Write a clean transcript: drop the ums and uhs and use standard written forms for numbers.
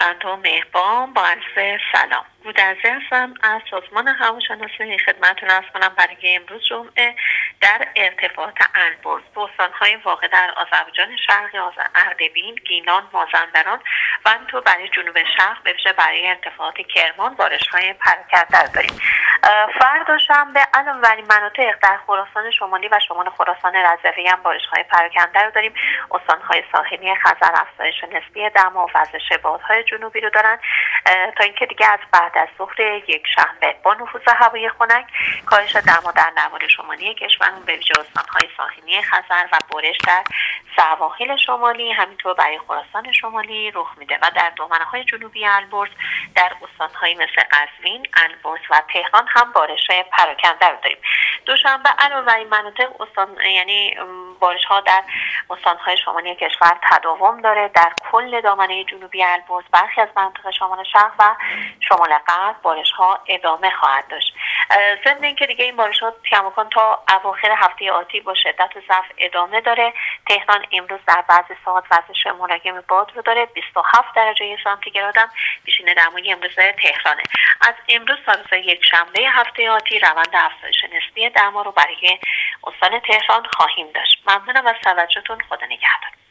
روشن‌تا و مهربان، با عرض سلام. گودرزی هستم از سازمان هواشناسی خدمتتون عرض کنم برای امروز جمعه در ارتفاعات البرز به استان‌های واقع در آذربایجان شرقی، اردبیل، گیلان، مازندران و همینطور برای جنوب شرق به ویژه برای ارتفاعات کرمان بارش‌های پراکنده داریم. فردا شنبه علاوه بر این مناطق در خراسان شمالی و شمال خراسان رضوی هم بارش‌های پراکنده رو داریم. استان‌های ساحلی خزر افزایش نسبی دما و وزش بادهای جنوبی رو دارن تا اینکه دیگه از بعد از ظهر یک شنبه با نفوذ هوای خنک کاهش دما در نواحی شمالی کشورمون به ویژه استان‌های ساحلی خزر و برش در سواحل شمالی همینطور برای خراسان شمالی رخ میده و در دامنه‌های جنوبی البرز در استان‌های مثل قزوین، البرز و تهران هم بارش پراکنده رو داریم. دوشنبه علاوه بر این مناطق بارش‌ها در استان‌های شمالی کشور تداوم داره. در کل دامنه جنوبی البرز برخی از مناطق شمال شرق و شمال غرب بارش‌ها ادامه خواهد داشت. ضمن اینکه دیگه این بارش‌ها کماکان تا اواخر هفته آتی با شدت و ضعف ادامه داره. تهران امروز در بعضی ساعات وزش ملایم باد رو داره. 27 درجه سانتیگراد هم پیشینه دمای امروز تهرانه. از امروز تا روز یک شنبه هفته آتی روند افزایش نسبی دما رو برای استان تهران خواهیم داشت. ممنونم از توجهتون. خدا نگهدار.